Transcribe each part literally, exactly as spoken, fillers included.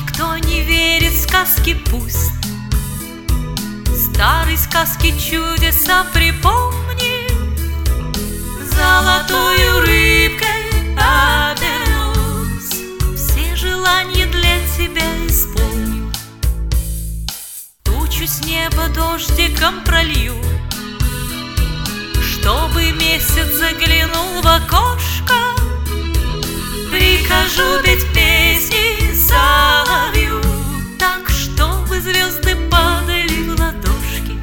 Кто не верит в сказки, пусть старые сказки чудеса припомни. Золотою рыбкой обернусь, все желания для тебя исполню. Тучу с неба дождиком пролью, чтобы месяц заглянул в окошко. Прикажу петь песни соловью, так, чтобы звезды падали в ладошки.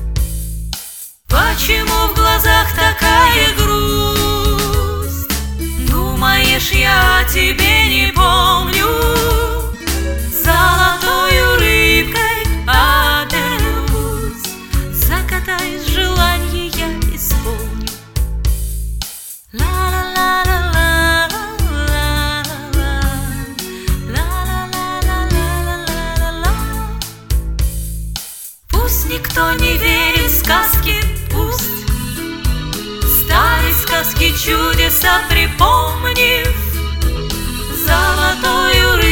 Почему в глазах такая грусть? Думаешь, я тебе не помню? Золотою рыбкой обернусь, закатаюсь, желание я исполню. Ла-ла-ла-ла-ла. Пусть никто не верит в сказки, пусть старые сказки чудеса припомнив. Золотою